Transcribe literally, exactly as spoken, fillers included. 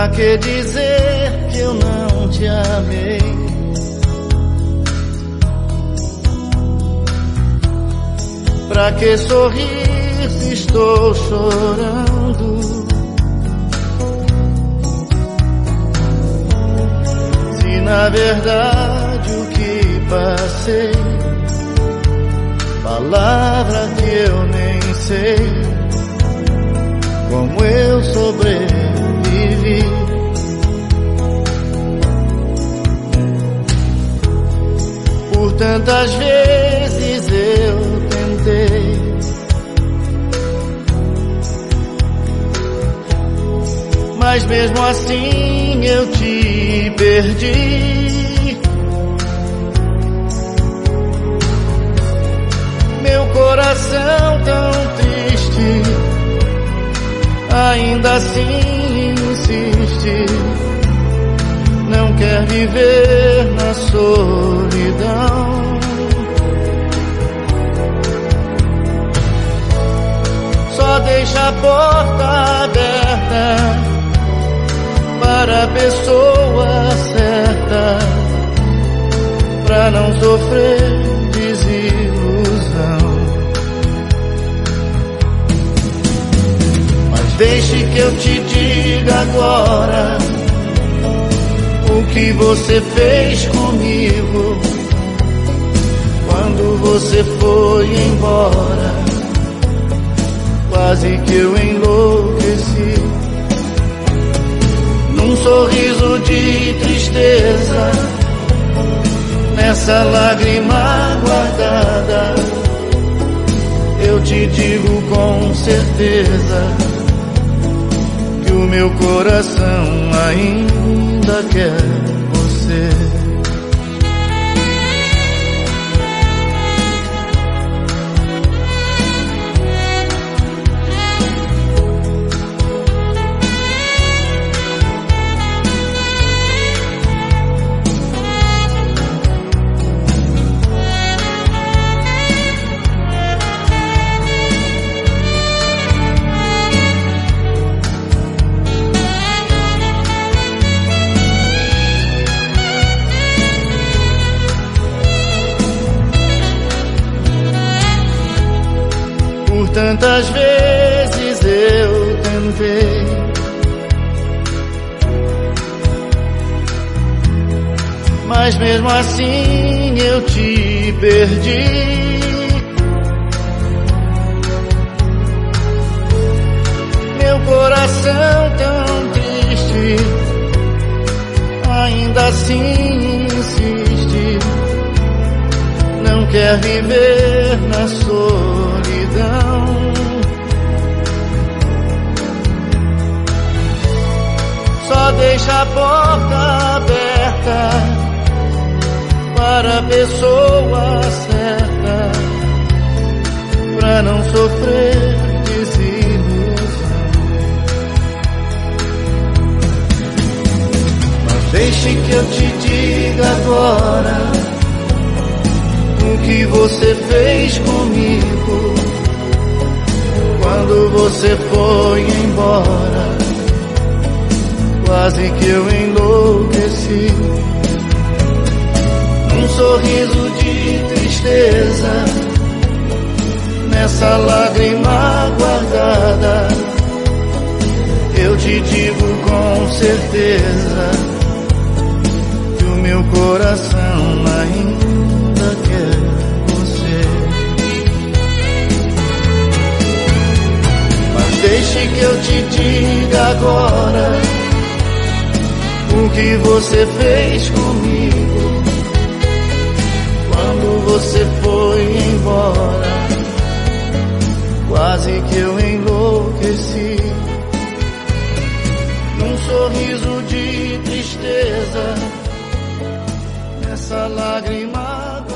Pra que dizer que eu não te amei? Pra que sorrir se estou chorando? Se na verdade o que passei, palavra que eu nem sei como eu sobrevivi. Por tantas vezes eu tentei, mas mesmo assim eu te perdi. Meu coração tão triste ainda assim insiste, não quer viver na solidão. Só deixa a porta aberta para a pessoa certa, pra não sofrer desilusão. Deixe que eu te diga agora o que você fez comigo quando você foi embora. Quase que eu enlouqueci. Num sorriso de tristeza, nessa lágrima guardada, eu te digo com certeza que o meu coração ainda quer você. Por tantas vezes eu tentei, mas mesmo assim eu te perdi. Meu coração tão triste ainda assim insiste, não quer viver na solidão. Só deixa a porta aberta para a pessoa certa, pra não sofrer desilusão. Mas deixe que eu te diga agora o que você fez comigo quando você foi embora. Quase que eu enlouqueci. Um sorriso de tristeza, nessa lágrima guardada, eu te digo com certeza que o meu coração ainda quer você. Mas deixe que eu te diga agora o que você fez comigo quando você foi embora. Quase que eu enlouqueci. Num sorriso de tristeza, nessa lágrima